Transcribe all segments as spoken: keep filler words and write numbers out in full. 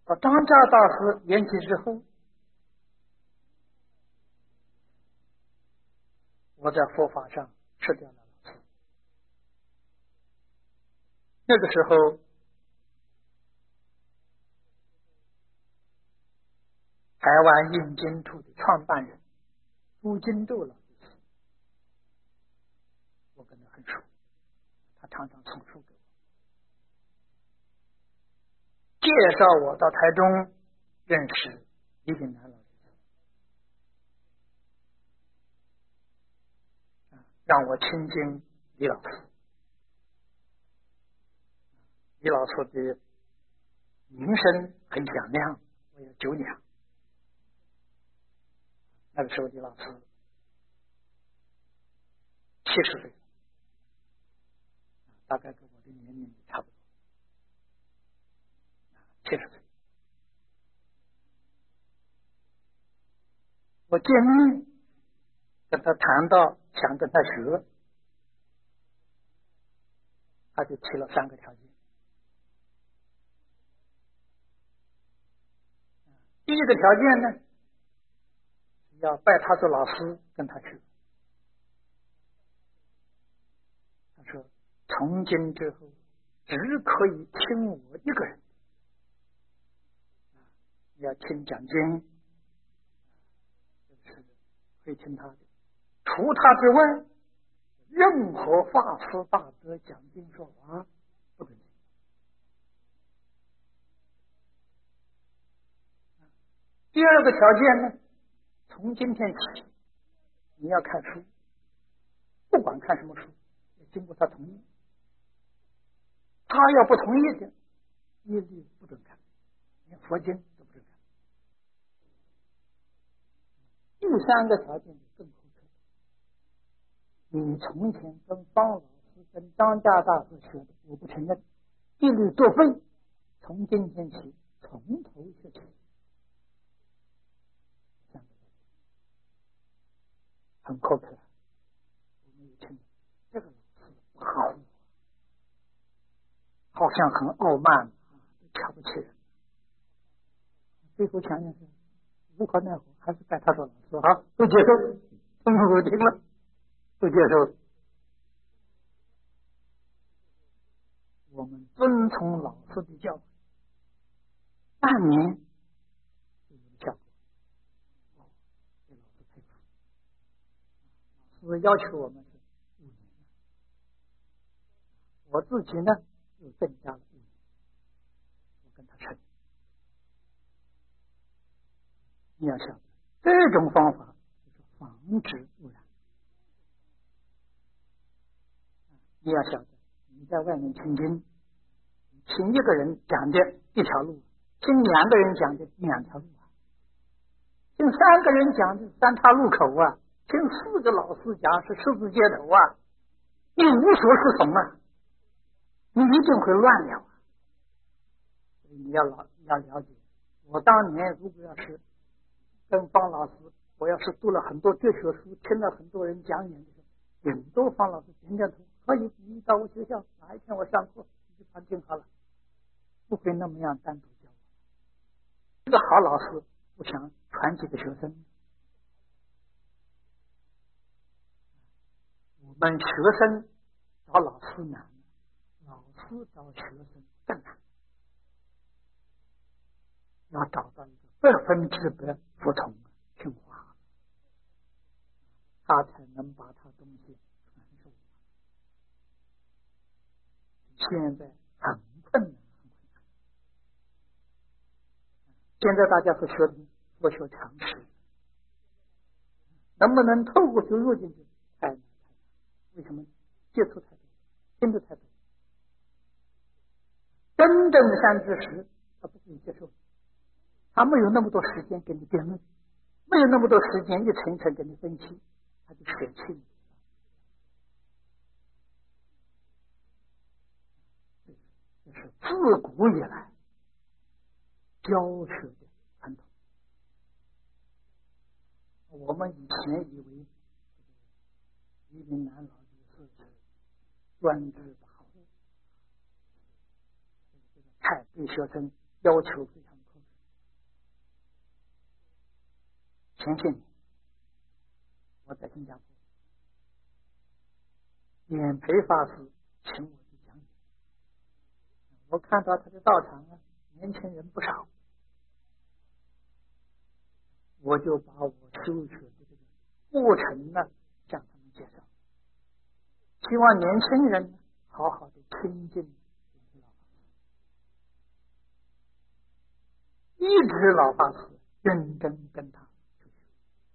到张家大师圆寂之后，我在佛法上吃掉了老师。那个时候，台湾印经处的创办人朱金洲老师，我跟他很熟，他常常送书给我，介绍我到台中认识李炳南老师，让我亲近李老师。李老师的名声很响亮，我有九两。那个时候李老师七十岁，大概跟我的年龄差不多，七十岁。我见面跟他谈到想跟他学，他就提了三个条件。第一个条件呢，要拜他做老师，跟他学。他说从今之后只可以听我一个人，要听讲经是会听他的，除他之外任何法师大德讲经说法不准听。第二个条件呢，从今天起你要看书，不管看什么书也经过他同意，他要不同意的一律不准看，连佛经都不准看。第三个条件更苛刻，你从前跟方老师跟张家大师学的我不承认，一律作废，从今天起从头学起。很苛刻，我们一听这个老师不好，好像很傲慢，瞧不起人。最后想想是无可奈何，还是拜他做老师，好，都接受，通不听了，都接受。我们遵从老师的教诲，半年就有效果。是要求我们是五年，我自己呢又增加了五年，我跟他称，你要晓得这种方法就是防止污染。你要晓得你在外面听经，听一个人讲的一条路，听两个人讲的两条路啊，听三个人讲的三岔路口啊，听四个老师讲是十字街头啊，你无所适从啊，你一定会乱了啊。所以你要老要了解，我当年如果要是跟方老师，我要是读了很多哲学书，听了很多人讲演的时候，很多方老师点点头，可以，你到我学校哪一天我上课你就把听好了，不会那么样单独教我。这个好老师不想传几个学生。我们学生找老师难，老师找学生更难，要找到一个百分之百服从听话，他才能把他东西传授。现在很困难，很困难。现在大家是学佛学常识，能不能透过学入进去太难。为什么？接触太多，听得太多，真正的善知识他不可以接受，他没有那么多时间给你辩论，没有那么多时间一层一层给你分析，他就舍弃你。这是自古以来教学的传统。我们以前以为李炳南老师是专制的好，太对学生要求非常苛刻。 前些年我在新加坡，演培法师请我去讲解，我看到他的道场啊，年轻人不少，我就把我修学的这个过程呢向他们介绍，希望年轻人呢好好的亲近一直老法师认真跟他修学。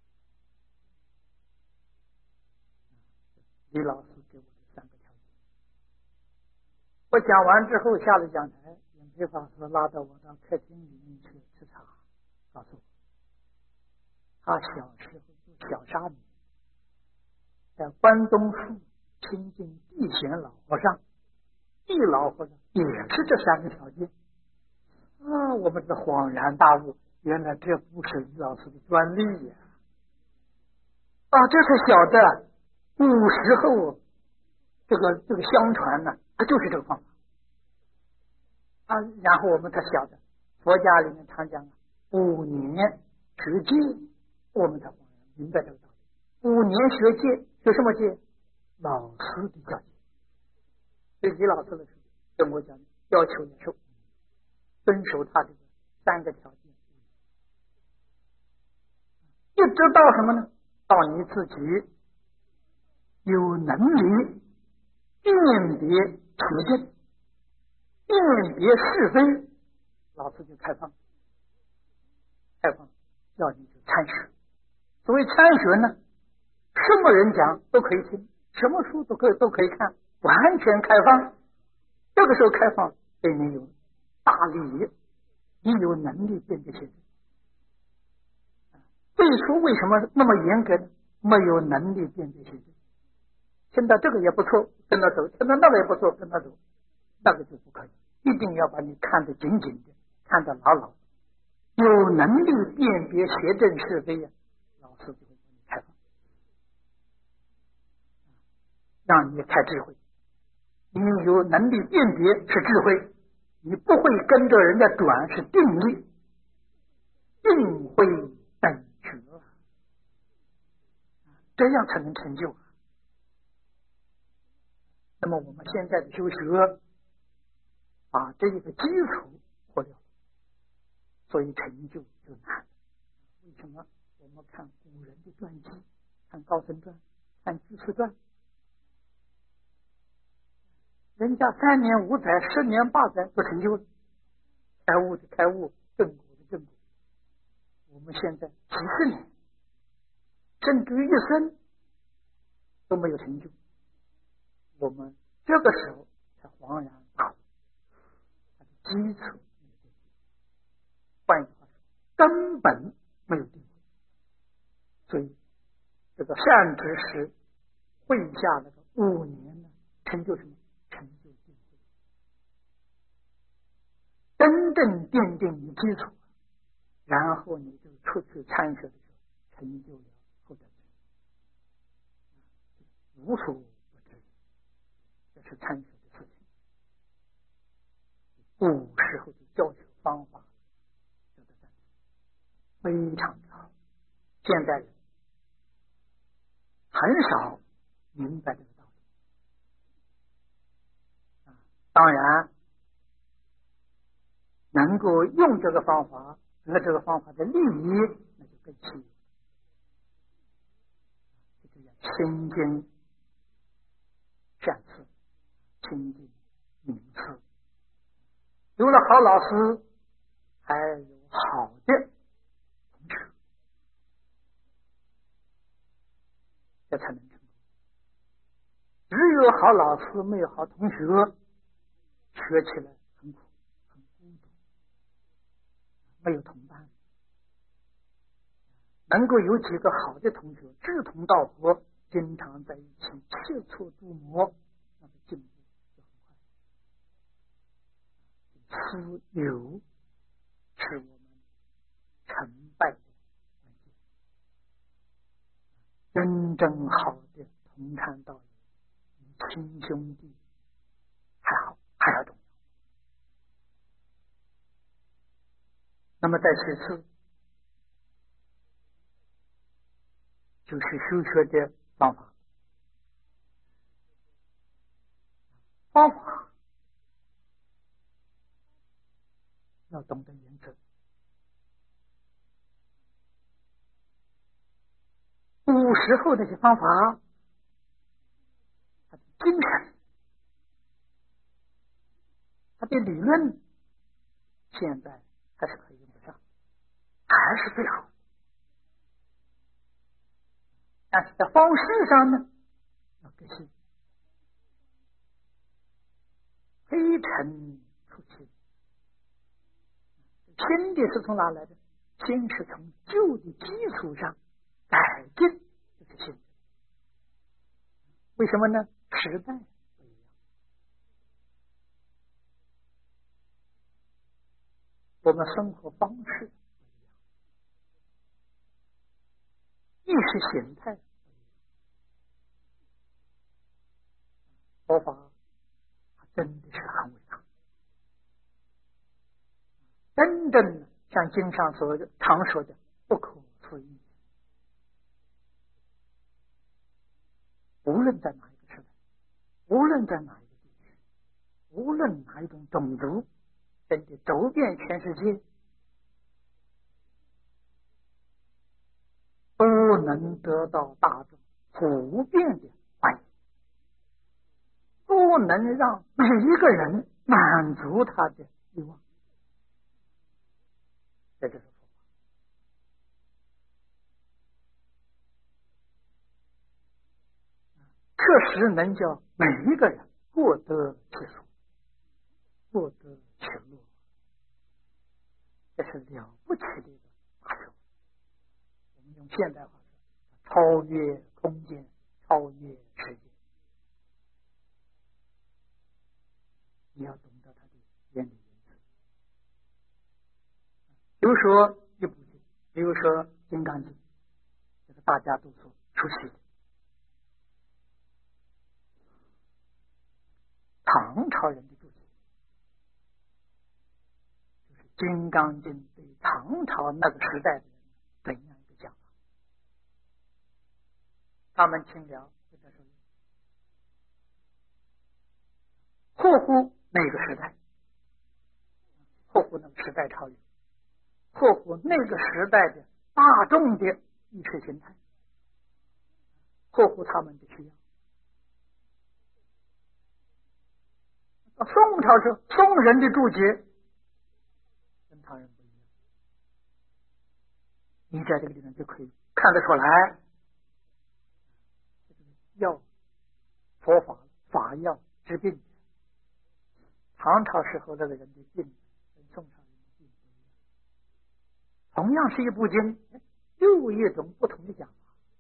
李老师给我的三个条件，我讲完之后下了讲台，演培法师拉到我到客厅里面去吃茶，告诉我他小时候做小沙弥，在关东树亲近地贤老和尚，地老和尚也是这三个条件啊！我们是恍然大悟，原来这不是李老师的专利呀！啊，这是晓得古时候这个这个相传呢，它就是这个方法啊。然后我们才晓得，佛家里面常讲五年持戒，我们才恍然明白这个道理。五年学戒，学什么戒？老师的教戒。所以李老师的时候跟我讲，要求也是遵守他这个三个条件，一直到什么呢？到你自己有能力辨别取证，辨别是非，老师就开放，开放叫你去参学。所谓参学呢，什么人讲都可以听，什么书都可以都可以看，完全开放。这个时候开放对你有大利益，你有能力辨别现实。对书为什么那么严格呢？没有能力辨别现实。听到这个也不错，跟他走；听到那个也不错，跟他走。那个就不可以，一定要把你看得紧紧的，看得牢牢的。有能力辨别邪正是非呀，老师就会帮你开放，让你开智慧。你有能力辨别是智慧，你不会跟着人家转是定力，定慧等觉，这样才能成就。那么我们现在的修学把这一个基础破掉，所以成就就难。为什么我们看古人的传记，看高僧传，看居士传，人家三年五载、十年八载就成就了，开悟的开悟，正果的正果。我们现在几十年，甚至于一生都没有成就，我们这个时候才恍然大悟，它的基础。换一句话说，根本没有定位。所以这个善知识会下那个五年呢，成就什么？成就定慧。真正奠定你基础，然后你就出去参学的时候，成就了后者无所不知。这是参学的事情。古时候的教学方法非常的好，现在人很少明白这个道理。当然，能够用这个方法得这个方法的利益，那就更稀有。这叫亲近善事，亲近名师。有了好老师，还有好的同学，这才能成功。只有好老师没有好同学，学起来很苦很孤独，没有同伴。能够有几个好的同学志同道合，经常在一起切磋琢磨，那么进步就很快。师友是我们成败的关键。真正好的同参道友，比亲兄弟还好，还要重要。那么在此次， 就是修学的方法。方法要懂得原则。古时候那些方法，它的精神，它的理论，现在还是可以用得上，还是最好。但是在方式上呢，要革新，推陈出新。新的是从哪来的？新是从旧的基础上改进，这是新。为什么呢？时代不一样，我们生活方式不一样，意识形态不一样。佛法真的是很伟大，真正像经上所常说的不可思议。无论在哪一个时代，无论在哪一个地区，无论哪一种种族，真的走遍全世界，都能得到大众普遍的欢迎，都能让每一个人满足他的欲望。这就是佛法。确实能叫每一个人过得其所，过得其乐，这是了不起的一个大事。我们用现代话说，超越空间，超越时间。你要懂得它的原理原则。比如说一部经，比如说《金刚经》，这个大家都所熟悉的。唐朝人的注解，就是《金刚经》对唐朝那个时代的人怎样一个讲法？他们清了就在说，霍乎那个时代，霍乎那个时代超越，霍乎那个时代的大众的意识形态，霍乎他们的需要。宋朝是宋人的注解，跟唐人不一样。你在这个地方就可以看得出来，药佛法法药治病。唐朝时候那个人的病跟宋朝人的病不一样，同样是一部经，又一种不同的讲法。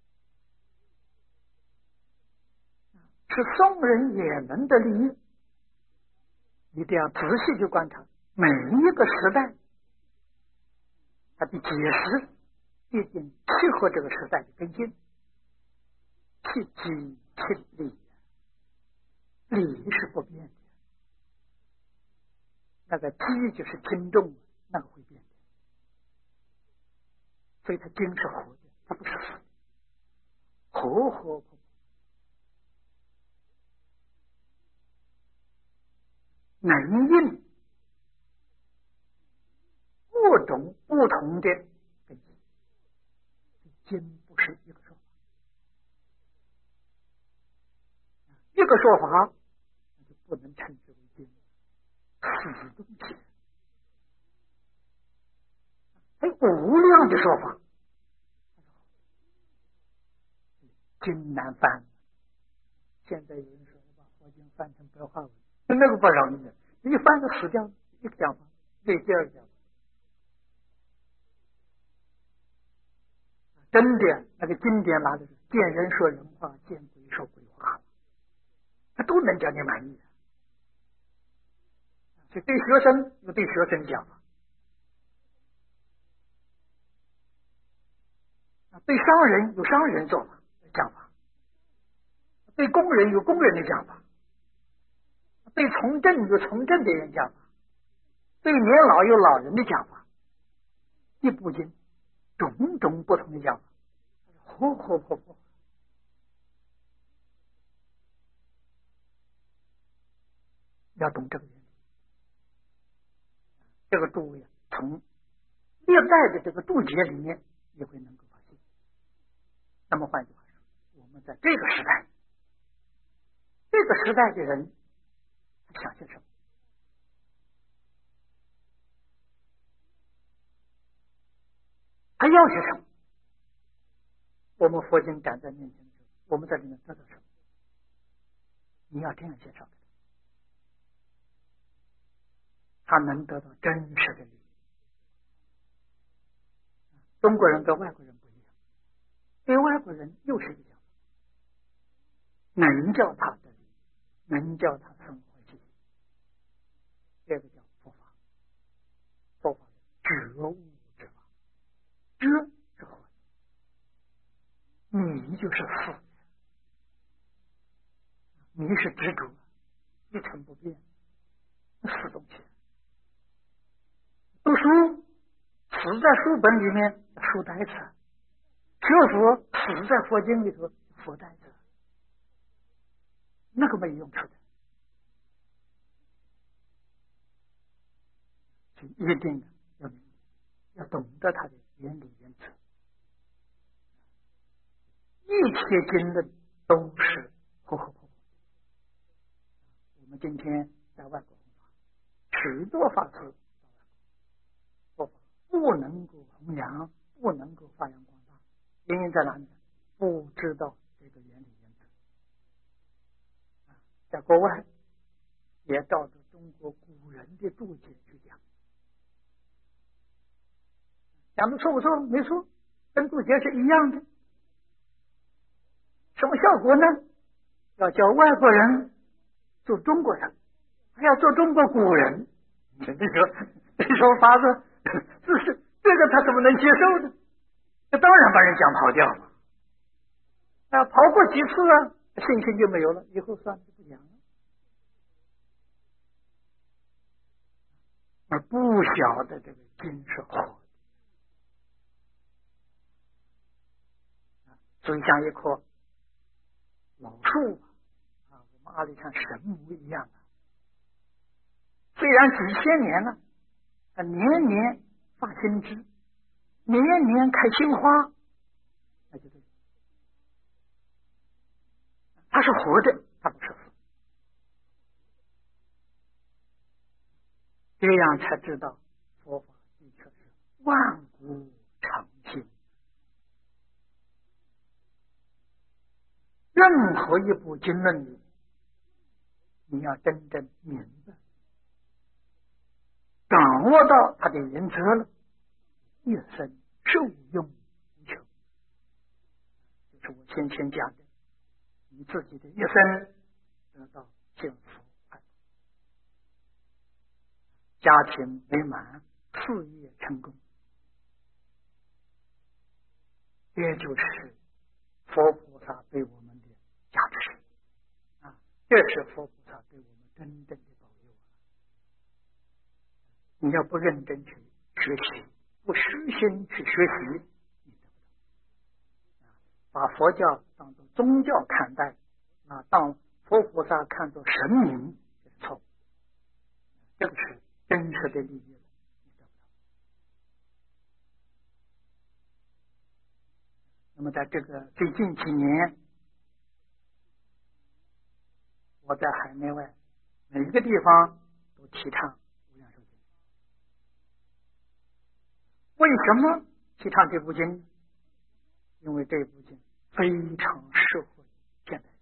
是宋人也能得利益。你这样仔细去观察每一个时代，它的解释必定契合这个时代的更新，契机契理，理是不变的，那个机就是听众，那个会变的，所以它经是活的，它不是死的，活活活。能应各种不同的根基，经不是一个说法，一个说法那就不能称之为经，死东西。还有无量的说法，经难翻。现在有人说把佛经翻成白话文，那个不容易的，一翻就死掉了，一个讲法对第二个讲法，真的那个经典拿的是见人说人话，见鬼说鬼话，他都能叫你满意的。所以对学生有对学生讲法，对商人有商人做法讲法，对工人有工人的讲法，对从政有从政的人讲法，对年老有老人的讲法，一部经种种不同的讲法，活活活活活，要懂这个原理。这个注呀，从历代的这个注解里面也会能够发现。那么换句话说，我们在这个时代，这个时代的人他想些什么？他要些什么？我们佛经展在面前的时候，我们在里面得到什么？你要这样介绍给他，他能得到真实的利益。中国人跟外国人不一样，对外国人又是一样，能叫他的利益，能叫他生活起来，这个叫佛法。佛法觉悟之法，觉是活，迷就是死，迷是执着，一成不变，死东西。读书死在书本里面，书呆子；学佛死在佛经里头，佛呆子。那个没用处的，一定要明白，要懂得它的原理原则。一切经论都是活活活。我们今天在外国弘法，许多法师佛法不能够弘扬，不能够发扬光大，原因在哪里？不知道这个原理原则。在国外也照着中国古人的注解去讲，讲的错不错？没错，跟注解是一样的。什么效果呢？要教外国人做中国人，还要做中国古人。你说这说法子，这是这个他怎么能接受呢？这当然把人讲跑掉了。啊，跑过几次啊，信心就没有了，以后算了就不讲了。而不晓得这个经是活的，所以像一棵老树啊，我们阿里像神木一样的，虽然几千年了，它年年发新枝，年年开新花，那就对，它是活的，它不是死。这样才知道佛法的确是万古常新。任何一部经论里，你要真正明白，掌握到它的原则了，一生受用无穷。就是我先前讲的，你自己的一生得到幸福快乐，家庭美满，事业成功，这就是佛菩萨对我们的加持啊！这是佛菩萨对我们真正的保佑啊！你要不认真去学习，不虚心去学习，你得不到。把佛教当作宗教看待，啊，当佛菩萨看作神明，这是错误。这个是真实的利益了，你得不到。那么在这个最近几年，我在海内外每一个地方都提倡无量寿经。为什么提倡这部经？因为这部经非常适合现代人。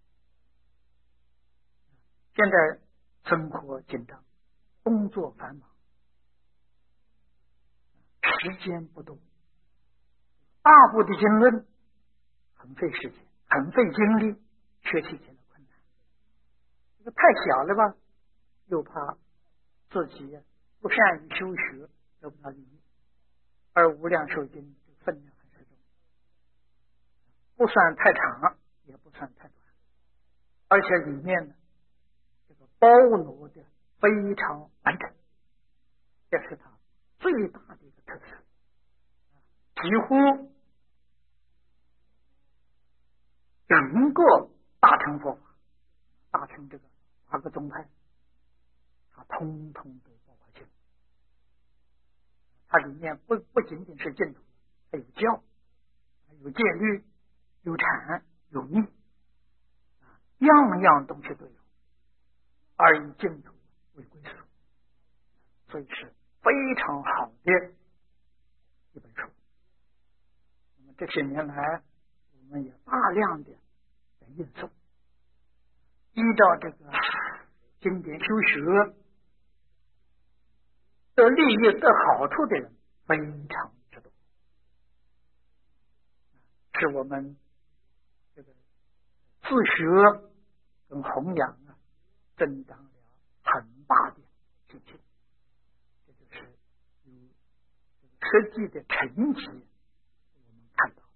现在生活紧张，工作繁忙，时间不多，大部的经论很费时间，很费精力，学习起来困难。这个太小了吧，又怕自己不善于修学，得不到利益。而无量寿经分量很适中，不算太长，也不算太短，而且里面呢，这个包罗的非常完整，这是它最大的一个特色。几乎整个大乘佛法，大乘这个八个宗派，它通通都包括进。它里面不不仅仅是净土，还有教，有戒律，有禅，有密，样样东西都有，而以净土为归宿，所以是非常好的一本书。那么这些年来，我们也大量的在印诵，依照这个经典修学得利益得好处的人非常之多，是我们这个自学跟弘扬啊，增长了很大的信心。这就是有实际的成绩，我们看到。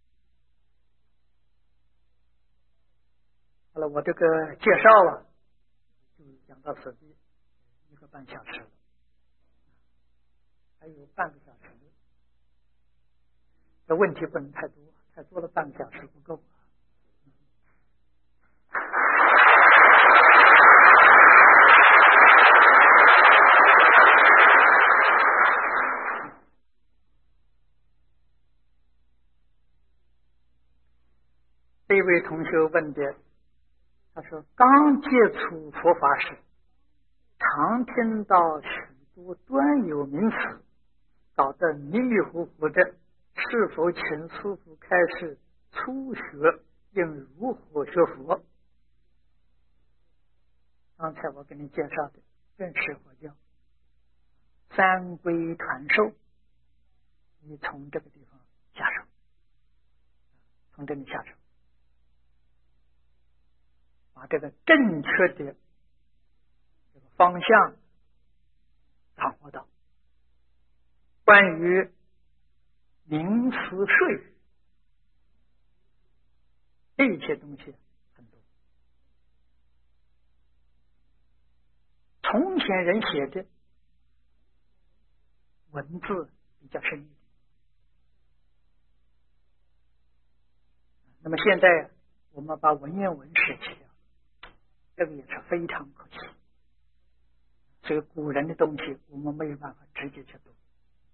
好了，我这个介绍啊，就讲到此地，一个半小时了，还有半个小时。这问题不能太多，太多了半个小时不够。这位同学问的，他说刚接触佛法时，常听到许多专有名词，搞得迷迷糊糊的，是否请师父开示初学应如何学佛？刚才我给你介绍的正是佛教三归传授，你从这个地方下手，从这里下手，把这个正确的这个方向掌握到。关于名词术语这些东西很多，从前人写的文字比较深一点，那么现在我们把文言文舍弃掉，这个也是非常可惜。所以古人的东西我们没有办法直接去读。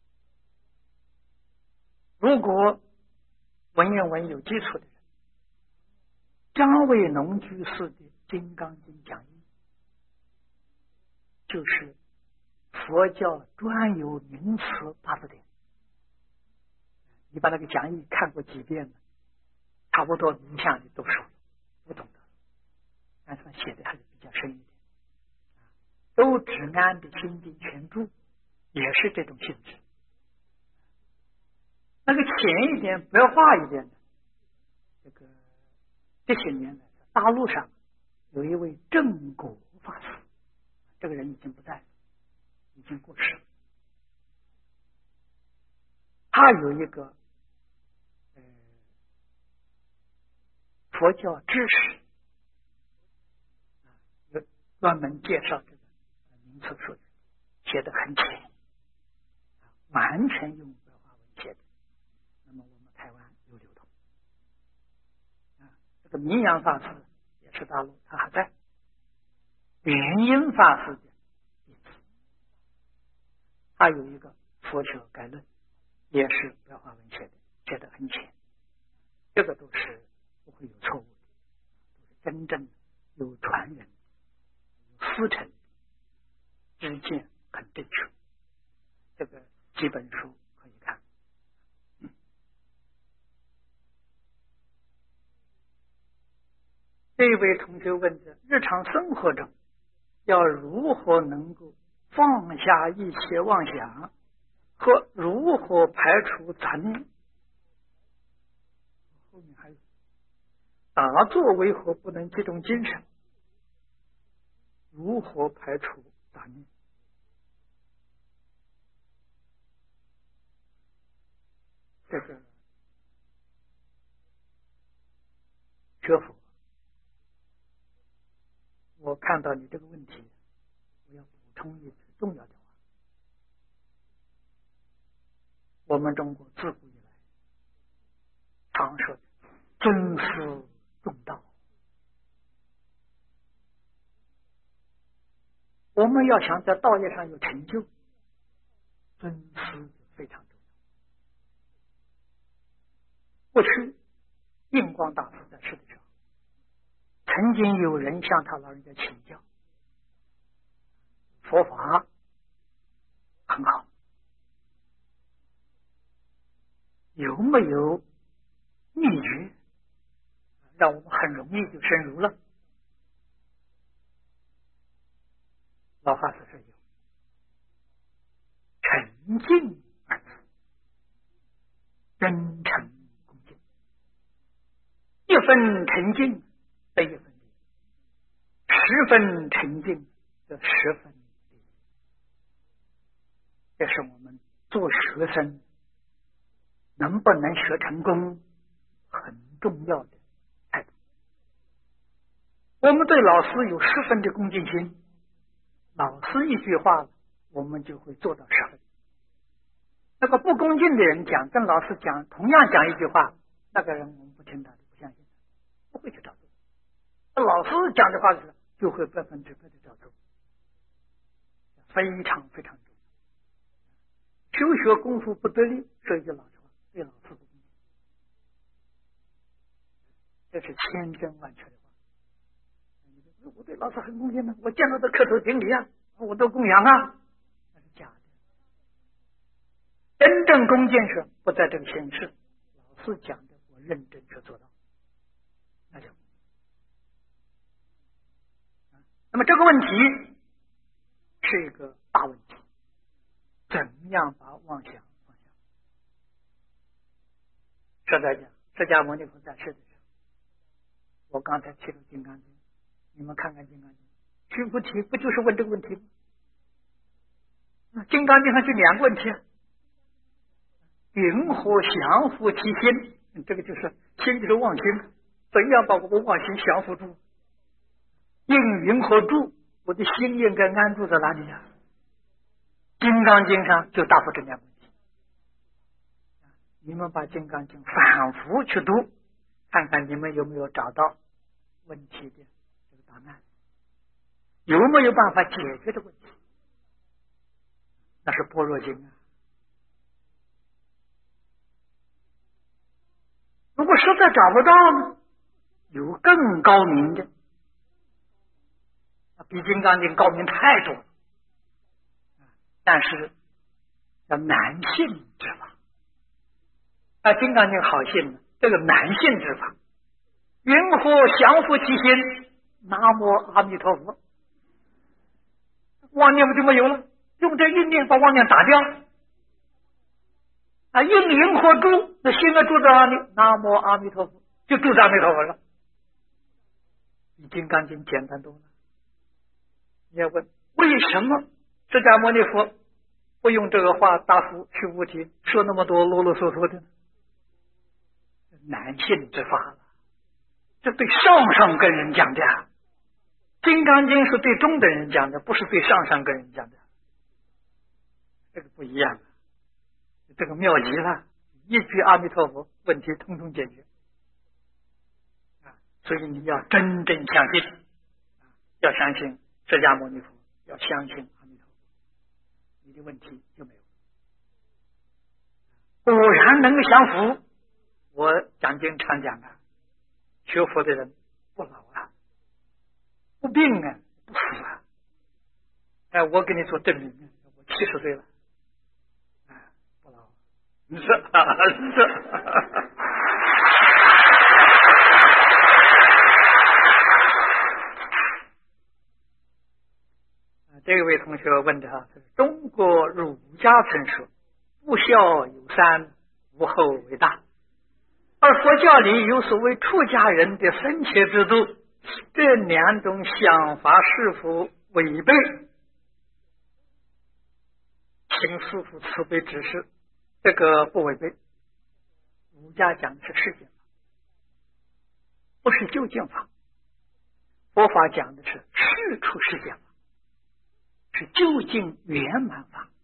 如果文言文有基础的人，张卫农居士的《金刚经》讲义就是佛教专有名词大字典，你把那个讲义看过几遍了，差不多名相你都熟了，都懂得，但是他写的还是比较深一点。周芷安的《心经全注》也是这种性质，那个浅一点不要化一点的，这个这些年来大陆上有一位正果法师，这个人已经不在了，已经过世了。他有一个呃佛教知识，有专门介绍这个名词术语，写得很浅，完全用白话文写的。那么我们台湾有流通啊，这个明阳法师也是大陆，他还在。元音法师的弟子，他有一个佛学概论，也是白话文写的，写得很浅，这个都是不会有错误的，都是真正有传人、有师承之见很正确。这个几本书可以看。嗯、这位同学问的，日常生活中要如何能够放下一切妄想，和如何排除杂念？后面还有打坐为何不能集中精神？如何排除杂念？这个学佛，我看到你这个问题，我要补充一句重要的话。我们中国自古以来常说的尊师重我们要想在道业上有成就，尊师非常重要。过去印光大师在世的时候，曾经有人向他老人家请教，佛法很好，有没有秘诀让我们很容易就深入了？老法师说有，沉静二字，真诚恭敬，一分沉静得一分力，十分沉静得十分力。这是我们做学生能不能学成功很重要的态度。我们对老师有十分的恭敬心，老师一句话我们就会做到十分。那个不恭敬的人讲，跟老师讲同样讲一句话，那个人我们不听他的，不相信他，不会去照做。老师讲的话是就会百分之百的照做，非常非常重要。修学功夫不得力，说一句老实话，对老师不恭敬，这是千真万确的话。我对老师很恭敬的，我见到的磕头顶礼啊，我都供养啊，那是假的。真正恭敬是不在这个形式，老师讲的我认真去做到，那就。那么这个问题是一个大问题，怎么样把妄想放下？实在讲，释迦牟尼佛在世的时候，我刚才提到金刚经，你们看看金刚经，须菩提不就是问这个问题吗？金刚经上就两个问题啊，云何降伏其心？这个就是心就是妄心，怎样把我的妄心降伏住？应云何住？我的心应该安住在哪里呀？金刚经上就答复这两个问题。你们把金刚经反复去读，看看你们有没有找到问题的这个答案，有没有办法解决的问题？那是般若经啊。如果实在找不到呢，有更高明的，比金刚经高明太多了，但是叫难信之法。啊，金刚经好信了，这个难信之法，云何降伏其心？南无阿弥陀佛，妄念不就没有了？用这一念把妄念打掉。啊，应云何住？那心啊住在哪里？南无阿弥陀佛，就住在阿弥陀佛了，比金刚经简单多了。你要问为什么释迦牟尼佛不用这个话答复须菩提，说那么多啰啰嗦嗦的呢？难信之法了，这对上上根人讲的啊。金刚经是对中等人讲的，不是对上上根人讲的，这个不一样，这个妙极了，一句阿弥陀佛，问题通通解决。所以你要真正相信，要相信释迦牟尼佛，要相信阿弥陀佛，你的问题就没有。果然能够降服。我讲经常讲啊，学佛的人不老啊，不病啊，不死啊。哎，我给你做证明，我七十岁了，哎，不老，是是。这位同学问的哈，中国儒家曾说，不孝有三，无后为大。而佛教里有所谓出家人的生切制度，这两种想法是否违背请师父慈悲指示？这个不违背。儒家讲的是世间法，不是究竟法。佛法讲的是事出世间法，是究竟圆满法。